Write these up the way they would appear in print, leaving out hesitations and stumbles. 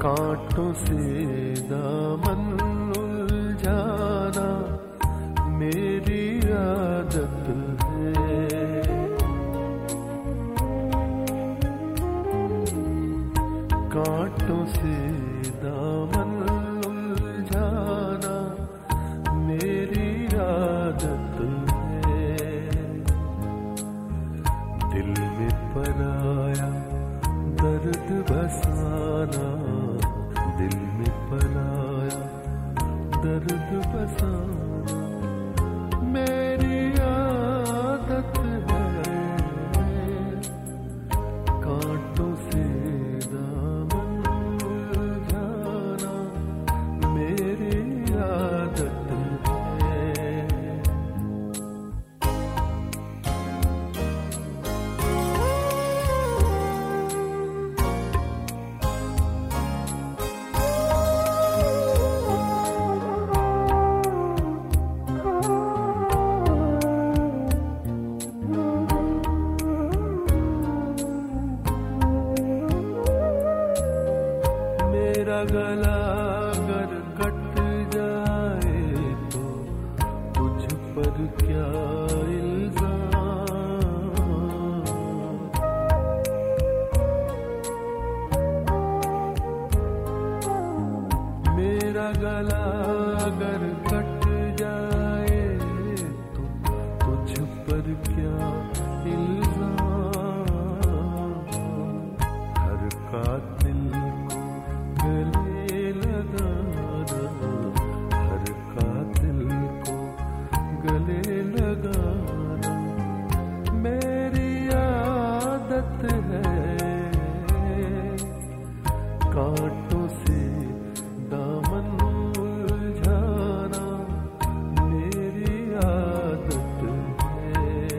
कांटों से दामन उलझाना मेरी आदत है। कांटों से दामन उलझाना मेरी आदत है। दिल में पराया दर्द बसाना, दिल में पराया दर्द बसाना मेरी आदत है। कांटों से दामन उलझाना मेरी आदत है। मेरा गला अगर कट जाए तो तुझ पर क्या इल्जाम। मेरा गला अगर कट जाए तो तुझ पर क्या इल्जाम। हर कातिल गले लगाना, हर कातिल को गले लगाना मेरी आदत है। कांटों से दामन उलझाना मेरी आदत है।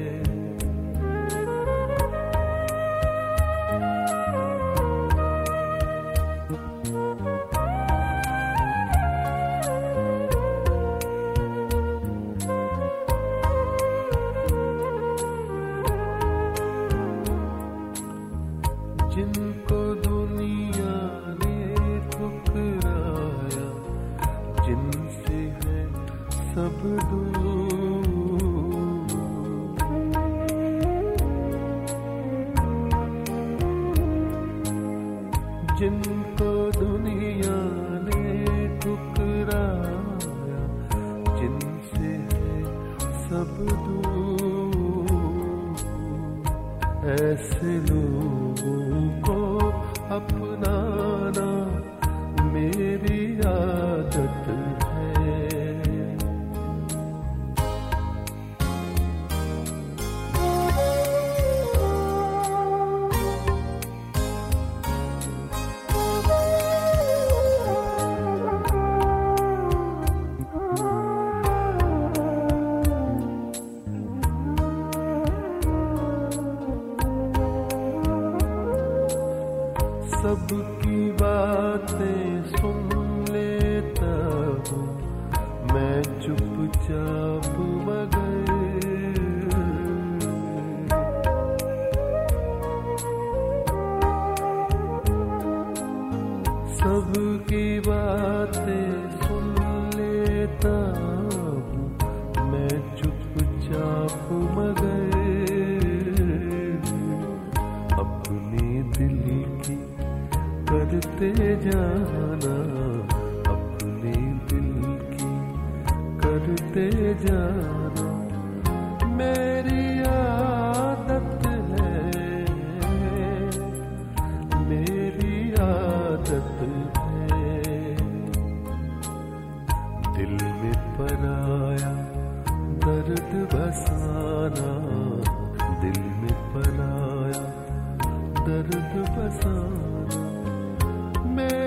जिनको दुनिया ने ठुकराया, जिनसे है सब दूर, जिनको दुनिया ने ठुकराया, जिनसे है सब दूर, ऐसे लोगों को अपनाना मेरी आदत है। सबकी बातें सुन लेता हूँ मैं चुपचाप, मगर सबकी बातें सुन लेता हूँ मैं चुपचाप, मगर अपने दिल की करते जाना, अपने दिल की करते जाना मेरी आदत है। मेरी आदत है। दिल में पराया दर्द बसाना, दिल में पराया दर्द बसाना मैं